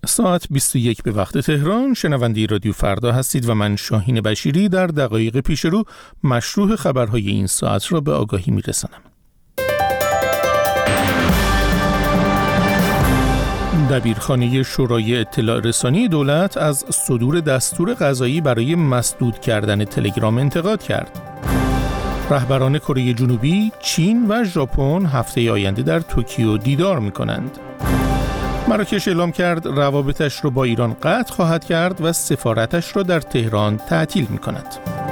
ساعت 21 به وقت تهران. شنونده رادیو فردا هستید و من شاهین بشیری در دقایق پیش رو مشروح خبرهای این ساعت را به آگاهی میرسانم. دبیرخانه شورای اطلاع رسانی دولت از صدور دستور قضایی برای مسدود کردن تلگرام انتقاد کرد. رهبران کره جنوبی، چین و ژاپن هفته آینده در توکیو دیدار می‌کنند. مراکش اعلام کرد روابطش را با ایران قطع خواهد کرد و سفارتش را در تهران تعطیل می‌کند.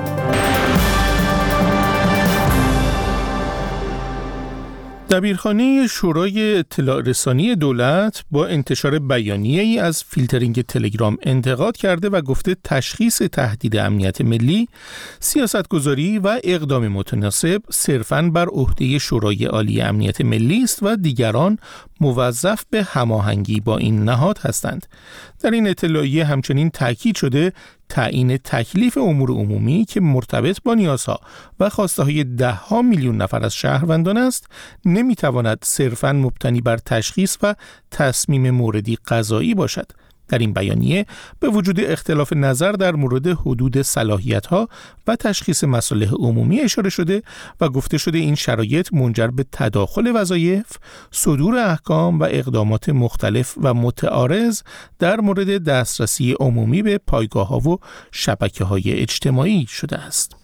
دبیرخانه شورای اطلاع رسانی دولت با انتشار بیانیه‌ای از فیلترینگ تلگرام انتقاد کرده و گفته تشخیص تهدید امنیت ملی، سیاستگذاری و اقدام متناسب صرفاً بر عهده شورای عالی امنیت ملی است و دیگران موظف به هماهنگی با این نهاد هستند. در این اطلاعیه همچنین تاکید شده تعیین تکلیف امور عمومی که مرتبط با نیازها و خواسته‌های ده‌ها میلیون نفر از شهروندان است، نمی‌تواند صرفاً مبتنی بر تشخیص و تصمیم موردی قضایی باشد. در این بیانیه به وجود اختلاف نظر در مورد حدود صلاحیت‌ها و تشخیص مصالح عمومی اشاره شده و گفته شده این شرایط منجر به تداخل وظایف، صدور احکام و اقدامات مختلف و متعارض در مورد دسترسی عمومی به پایگاه‌ها و شبکه‌های اجتماعی شده است.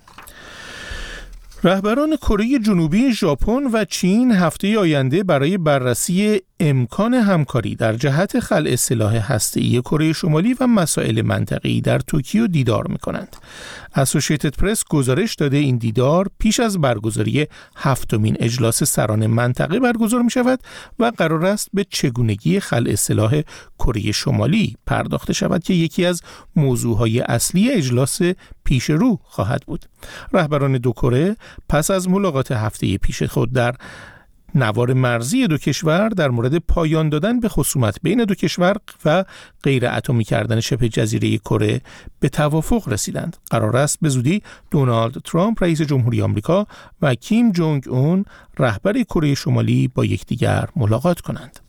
رهبران کره جنوبی، ژاپن و چین هفته آینده برای بررسی امکان همکاری در جهت خلع سلاح هسته‌ای کره شمالی و مسائل منطقه‌ای در توکیو دیدار می‌کنند. اسوسییتد پرس گزارش داده این دیدار پیش از برگزاری 7مین اجلاس سران منطقه برگزار می‌شود و قرار است به چگونگی خلع سلاح کره شمالی پرداخته شود که یکی از موضوعهای اصلی اجلاس پیش رو خواهد بود. رهبران دو کره پس از ملاقات هفته پیش خود در نوار مرزی دو کشور در مورد پایان دادن به خصومت بین دو کشور و غیر اتمی کردن شبه جزیره کره به توافق رسیدند. قرار است به زودی دونالد ترامپ رئیس جمهوری آمریکا و کیم جونگ اون رهبر کره شمالی با یکدیگر ملاقات کنند.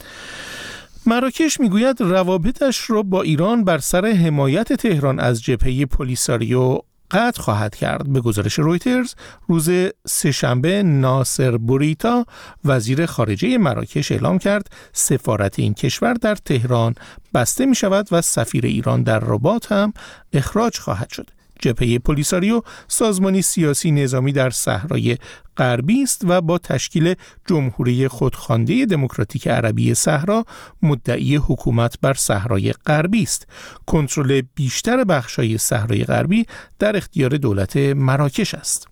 مراکش میگوید روابطش را با ایران بر سر حمایت تهران از جبهه پولیساریو قطع خواهد کرد. به گزارش رویترز روز سه‌شنبه ناصر بوریتا وزیر خارجه مراکش اعلام کرد سفارت این کشور در تهران بسته می شود و سفیر ایران در رباط هم اخراج خواهد شد. جبهه پولیساریو سازمانی سیاسی نظامی در صحرای غربی است و با تشکیل جمهوری خودخوانده دموکراتیک عربی صحرا مدعی حکومت بر صحرای غربی است. کنترل بیشتر بخش‌های صحرای غربی در اختیار دولت مراکش است.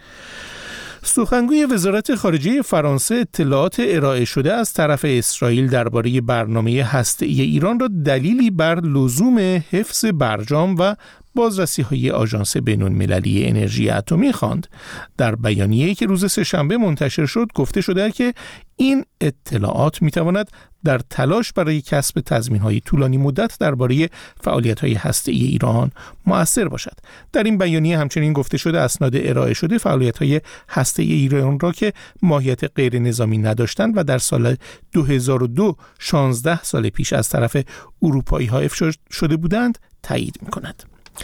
سخنگوی وزارت خارجه فرانسه اطلاعات ارائه شده از طرف اسرائیل درباره برنامه هسته‌ای ایران را دلیلی بر لزوم حفظ برجام و بازرسی‌های آژانس بین‌المللی انرژی اتمی خواند. در بیانیه‌ای که روز سه‌شنبه منتشر شد گفته شده که این اطلاعات می‌تواند در تلاش برای کسب تضمین‌های طولانی مدت درباره فعالیت‌های هسته‌ای ایران مؤثر باشد. در این بیانیه همچنین گفته شده اسناد ارائه شده فعالیت‌های هسته‌ای ایران را که ماهیت غیر نظامی نداشتند و در سال 2002 16 سال پیش از طرف اروپایی‌ها افشا شده بودند تایید می‌کند.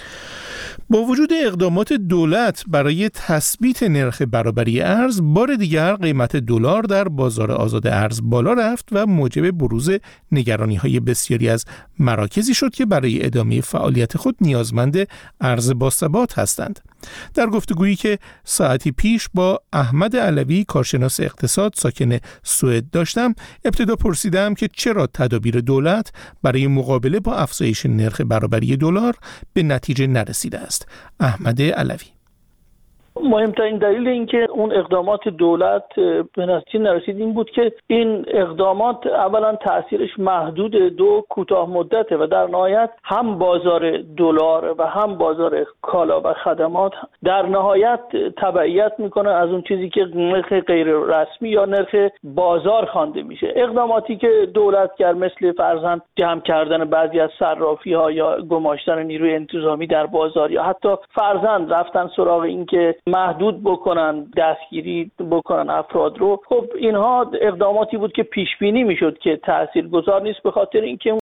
با وجود اقدامات دولت برای تثبیت نرخ برابری ارز، بار دیگر قیمت دلار در بازار آزاد ارز بالا رفت و موجب بروز نگرانی‌های بسیاری از مراکزی شد که برای ادامه فعالیت خود نیازمند ارز باثبات هستند. در گفتگویی که ساعتی پیش با احمد علوی کارشناس اقتصاد ساکن سوئد داشتم، ابتدا پرسیدم که چرا تدابیر دولت برای مقابله با افزایش نرخ برابری دلار به نتیجه نرسیده است. احمد علوی: مهمترین دلیل این که اون اقدامات دولت به نتیجه نرسید این بود که این اقدامات اولا تأثیرش محدود، دو کوتاه مدته و در نهایت هم بازار دلار و هم بازار کالا و خدمات در نهایت تبعیت میکنه از اون چیزی که نرخ غیر رسمی یا نرخ بازار خوانده میشه. اقداماتی که دولت کرد مثل فرضاً جمع کردن بعضی از صرافی ها یا گماشتن نیروی انتظامی در بازار یا حتی فرضاً رفتن سراغ این که محدود بکنن دستگیری بکنن افراد رو، خب اینها اقداماتی بود که پیش بینی میشد که تاثیرگذار نیست، به خاطر اینکه